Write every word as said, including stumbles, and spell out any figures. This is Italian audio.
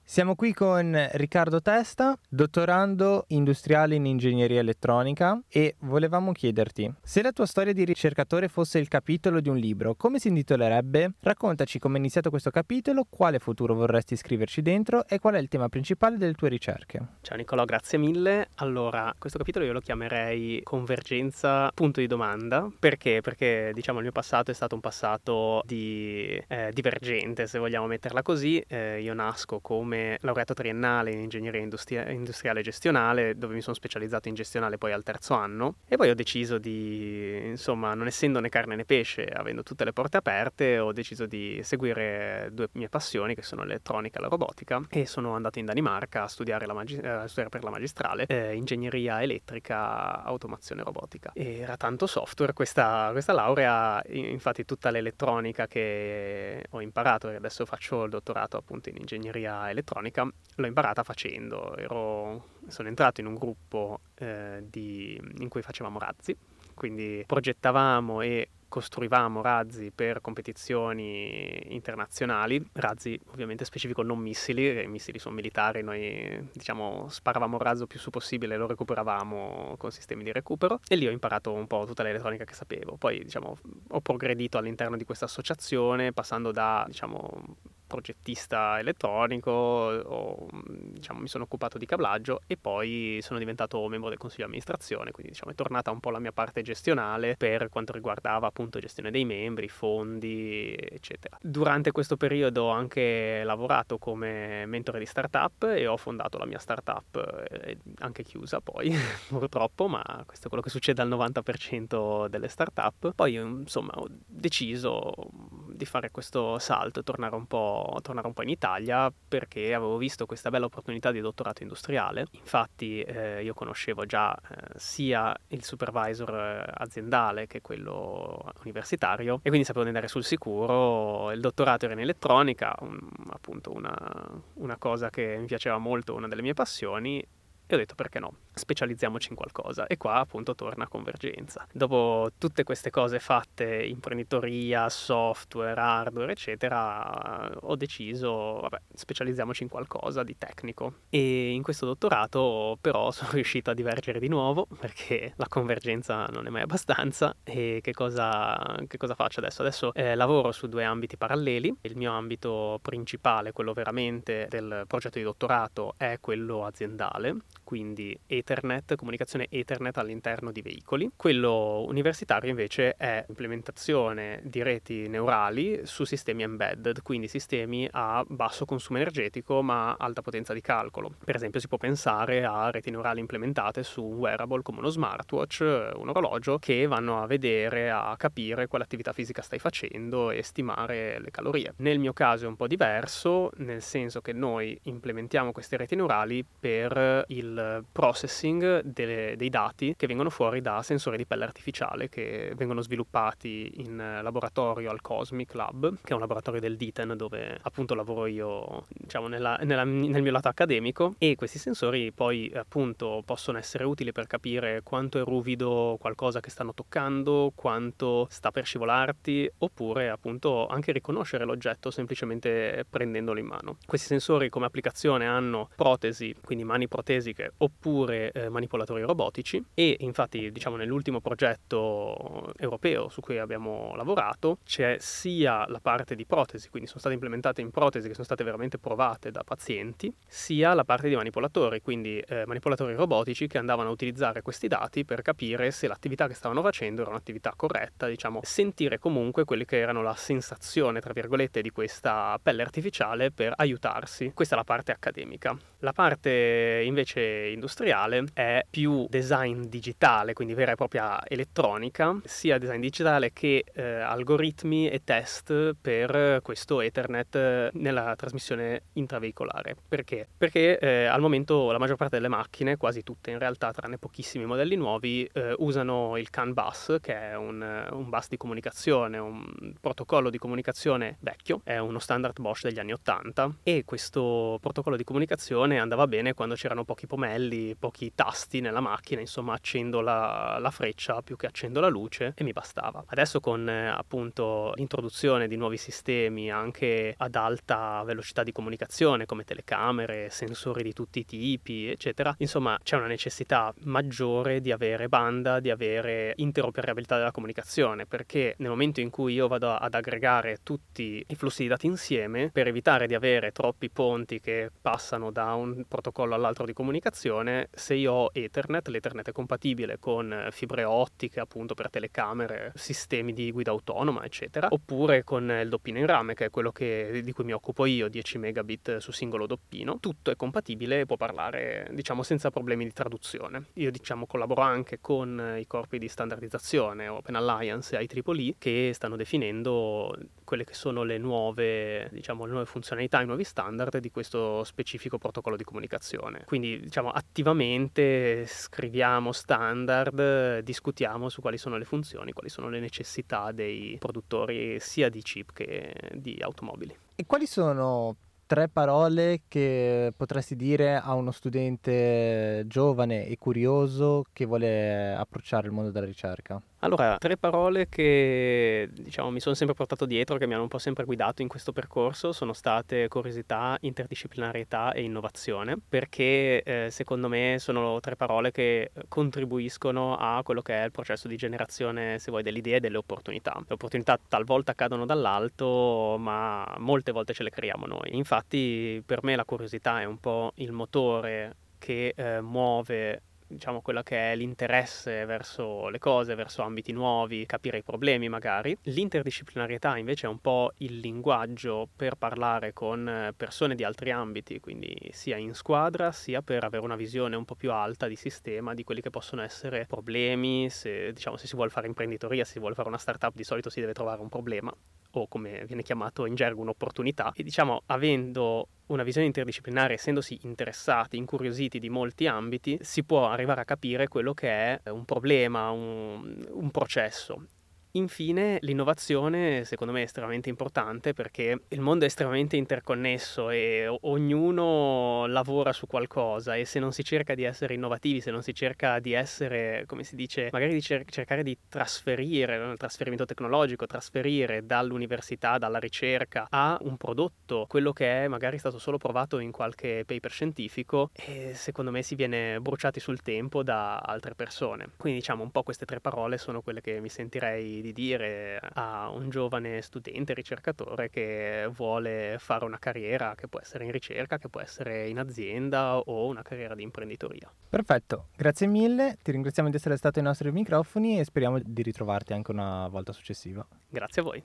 Siamo qui con Riccardo Testa, dottorando industriale in ingegneria elettronica, e volevamo chiederti: se la tua storia di ricercatore fosse il capitolo di un libro, come si intitolerebbe? Raccontaci come è iniziato questo capitolo, quale futuro vorresti scriverci dentro e qual è il tema principale delle tue ricerche. Ciao Nicolò, grazie mille. Allora, questo capitolo io lo chiamerei convergenza punto di domanda. Perché? Perché diciamo il mio passato è stato un passato di eh, divergente, se vogliamo metterla così. Eh, io nasco come laureato triennale in ingegneria industria- industriale e gestionale, dove mi sono specializzato in gestionale poi al terzo anno, e poi ho deciso di, insomma, non essendo né carne né pesce, avendo tutte le porte aperte, ho deciso di seguire due mie passioni, che sono l'elettronica e la robotica, e sono andato in Danimarca a studiare, la magi- a studiare per la magistrale eh, ingegneria elettrica, automazione robotica. E era tanto software questa, questa laurea, infatti tutta l'elettronica che ho imparato, e adesso faccio il dottorato appunto in ingegneria elettronica, l'ho imparata facendo. Ero, sono entrato in un gruppo eh, di, in cui facevamo razzi, quindi progettavamo e costruivamo razzi per competizioni internazionali, razzi ovviamente specifico, non missili. I missili sono militari, noi diciamo sparavamo il razzo più su possibile e lo recuperavamo con sistemi di recupero, e lì ho imparato un po' tutta l'elettronica che sapevo. Poi diciamo ho progredito all'interno di questa associazione, passando da diciamo progettista elettronico, o, diciamo, mi sono occupato di cablaggio e poi sono diventato membro del consiglio di amministrazione, quindi diciamo è tornata un po' la mia parte gestionale per quanto riguardava appunto gestione dei membri, fondi, eccetera. Durante questo periodo ho anche lavorato come mentore di startup e ho fondato la mia startup, eh, anche chiusa poi purtroppo, ma questo è quello che succede al novanta per cento delle startup. Poi insomma ho deciso di fare questo salto e tornare un po' tornare un po' in Italia, perché avevo visto questa bella opportunità di dottorato industriale. Infatti eh, io conoscevo già eh, sia il supervisor aziendale che quello universitario, e quindi sapevo di andare sul sicuro. Il dottorato era in elettronica, un, appunto una, una cosa che mi piaceva molto, una delle mie passioni, e ho detto perché no, specializziamoci in qualcosa. E qua appunto torna Convergenza. Dopo tutte queste cose fatte, imprenditoria, software, hardware eccetera, ho deciso, vabbè, specializziamoci in qualcosa di tecnico. E in questo dottorato però sono riuscito a divergere di nuovo, perché la convergenza non è mai abbastanza. E che cosa, che cosa faccio adesso? Adesso eh, lavoro su due ambiti paralleli. Il mio ambito principale, quello veramente del progetto di dottorato, è quello aziendale, quindi Ethernet, comunicazione Ethernet all'interno di veicoli. Quello universitario invece è implementazione di reti neurali su sistemi embedded, quindi sistemi a basso consumo energetico ma alta potenza di calcolo. Per esempio si può pensare a reti neurali implementate su un wearable come uno smartwatch, un orologio, che vanno a vedere, a capire quale attività fisica stai facendo e stimare le calorie. Nel mio caso è un po' diverso, nel senso che noi implementiamo queste reti neurali per il processing delle, dei dati che vengono fuori da sensori di pelle artificiale che vengono sviluppati in laboratorio al Cosmic Lab, che è un laboratorio del DITEN dove appunto lavoro io, diciamo, nella, nella, nel mio lato accademico. E questi sensori poi appunto possono essere utili per capire quanto è ruvido qualcosa che stanno toccando, quanto sta per scivolarti, oppure appunto anche riconoscere l'oggetto semplicemente prendendolo in mano. Questi sensori come applicazione hanno protesi, quindi mani protesiche, oppure eh, manipolatori robotici. E infatti diciamo nell'ultimo progetto europeo su cui abbiamo lavorato c'è sia la parte di protesi, quindi sono state implementate in protesi che sono state veramente provate da pazienti, sia la parte di manipolatori, quindi eh, manipolatori robotici che andavano a utilizzare questi dati per capire se l'attività che stavano facendo era un'attività corretta, diciamo sentire comunque quelle che erano la sensazione tra virgolette di questa pelle artificiale per aiutarsi. Questa è la parte accademica. La parte invece industriale è più design digitale, quindi vera e propria elettronica, sia design digitale che eh, algoritmi e test per questo Ethernet nella trasmissione intraveicolare. Perché? Perché eh, al momento la maggior parte delle macchine, quasi tutte in realtà, tranne pochissimi modelli nuovi, eh, usano il CAN bus, che è un, un bus di comunicazione, un protocollo di comunicazione vecchio, è uno standard Bosch degli anni ottanta, e questo protocollo di comunicazione andava bene quando c'erano pochi pomelli, pochi pochi tasti nella macchina, insomma accendo la, la freccia più che accendo la luce e mi bastava. Adesso con eh, appunto l'introduzione di nuovi sistemi anche ad alta velocità di comunicazione come telecamere, sensori di tutti i tipi, eccetera, insomma c'è una necessità maggiore di avere banda, di avere interoperabilità della comunicazione, perché nel momento in cui io vado ad aggregare tutti i flussi di dati insieme, per evitare di avere troppi ponti che passano da un protocollo all'altro di comunicazione, se io ho Ethernet, l'Ethernet è compatibile con fibre ottiche appunto per telecamere, sistemi di guida autonoma, eccetera, oppure con il doppino in rame, che è quello che, di cui mi occupo io, dieci megabit su singolo doppino. Tutto è compatibile e può parlare, diciamo, senza problemi di traduzione. Io, diciamo, collaboro anche con i corpi di standardizzazione, Open Alliance e I triple E, che stanno definendo quelle che sono le nuove, diciamo, le nuove funzionalità, i nuovi standard di questo specifico protocollo di comunicazione. Quindi, diciamo, attivamente scriviamo standard, discutiamo su quali sono le funzioni, quali sono le necessità dei produttori sia di chip che di automobili. E quali sono tre parole che potresti dire a uno studente giovane e curioso che vuole approcciare il mondo della ricerca? Allora, tre parole che, diciamo, mi sono sempre portato dietro, che mi hanno un po' sempre guidato in questo percorso, sono state curiosità, interdisciplinarietà e innovazione, perché eh, secondo me sono tre parole che contribuiscono a quello che è il processo di generazione, se vuoi, delle idee e delle opportunità. Le opportunità talvolta cadono dall'alto, ma molte volte ce le creiamo noi. Infatti, per me la curiosità è un po' il motore che eh, muove, diciamo, quella che è l'interesse verso le cose, verso ambiti nuovi, capire i problemi magari. L'interdisciplinarietà invece è un po' il linguaggio per parlare con persone di altri ambiti, quindi sia in squadra sia per avere una visione un po' più alta di sistema di quelli che possono essere problemi. Se, diciamo, se si vuole fare imprenditoria, se si vuole fare una startup, di solito si deve trovare un problema, o come viene chiamato in gergo un'opportunità, e diciamo, avendo una visione interdisciplinare, essendosi interessati, incuriositi di molti ambiti, si può arrivare a capire quello che è un problema, un, un processo. Infine, l'innovazione secondo me è estremamente importante, perché il mondo è estremamente interconnesso e o- ognuno lavora su qualcosa, e se non si cerca di essere innovativi, se non si cerca di essere, come si dice, magari di cer- cercare di trasferire, no? Il trasferimento tecnologico, trasferire dall'università, dalla ricerca a un prodotto quello che è magari stato solo provato in qualche paper scientifico, e secondo me si viene bruciati sul tempo da altre persone. Quindi, diciamo, un po' queste tre parole sono quelle che mi sentirei di dire a un giovane studente, ricercatore che vuole fare una carriera che può essere in ricerca, che può essere in azienda o una carriera di imprenditoria. Perfetto, grazie mille, ti ringraziamo di essere stato ai nostri microfoni e speriamo di ritrovarti anche una volta successiva. Grazie a voi.